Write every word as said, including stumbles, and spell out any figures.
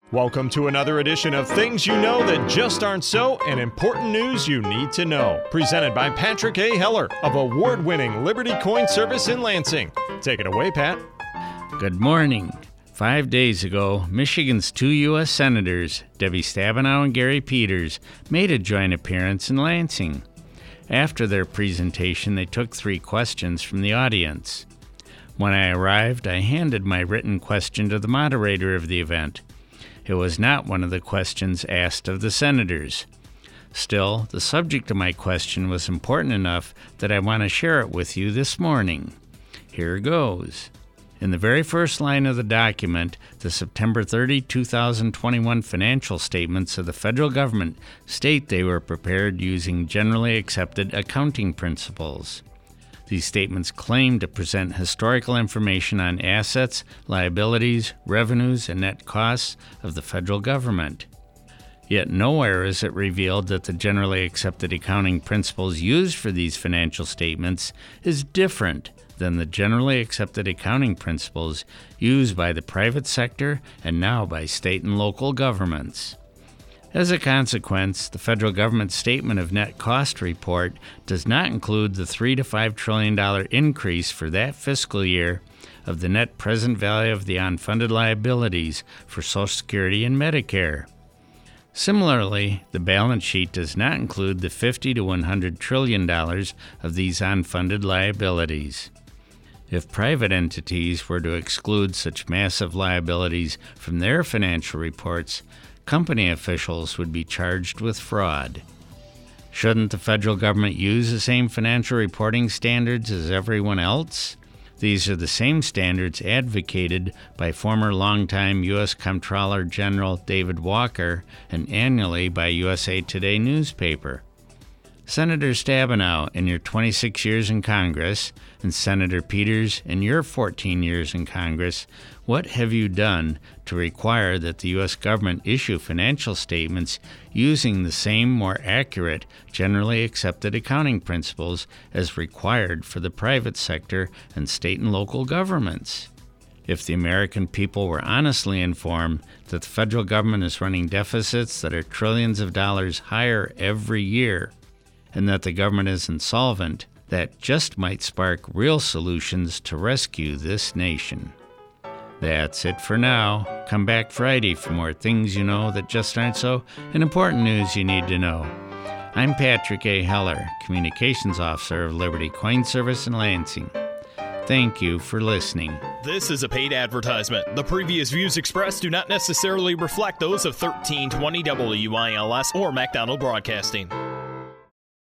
Welcome to another edition of Things You Know That Just Aren't So and Important News You Need to Know. Presented by Patrick A. Heller of award-winning Liberty Coin Service in Lansing. Take it away, Pat. Good morning. Five days ago, Michigan's two U S Senators, Debbie Stabenow and Gary Peters, made a joint appearance in Lansing. After their presentation, they took three questions from the audience. When I arrived, I handed my written question to the moderator of the event. It was not one of the questions asked of the senators. Still, the subject of my question was important enough that I want to share it with you this morning. Here goes. In the very first line of the document, the September thirtieth, two thousand twenty-one financial statements of the federal government state they were prepared using generally accepted accounting principles. These statements claim to present historical information on assets, liabilities, revenues, and net costs of the federal government. Yet nowhere is it revealed that the generally accepted accounting principles used for these financial statements is different than the generally accepted accounting principles used by the private sector and now by state and local governments. As a consequence, the federal government statement of net cost report does not include the three to five trillion dollars increase for that fiscal year of the net present value of the unfunded liabilities for Social Security and Medicare. Similarly, the balance sheet does not include the fifty to one hundred trillion dollars of these unfunded liabilities. If private entities were to exclude such massive liabilities from their financial reports, company officials would be charged with fraud. Shouldn't the federal government use the same financial reporting standards as everyone else? These are the same standards advocated by former longtime U S Comptroller General David Walker and annually by U S A Today newspaper. Senator Stabenow, in your twenty-six years in Congress, and Senator Peters, in your fourteen years in Congress, what have you done to require that the U S government issue financial statements using the same more accurate, generally accepted accounting principles as required for the private sector and state and local governments? If the American people were honestly informed that the federal government is running deficits that are trillions of dollars higher every year, and that the government is insolvent, that just might spark real solutions to rescue this nation. That's it for now. Come back Friday for more Things You Know That Just Aren't So and Important News You Need to Know. I'm Patrick A. Heller, Communications Officer of Liberty Coin Service in Lansing. Thank you for listening. This is a paid advertisement. The previous views expressed do not necessarily reflect those of thirteen twenty W I L S or MacDonald Broadcasting.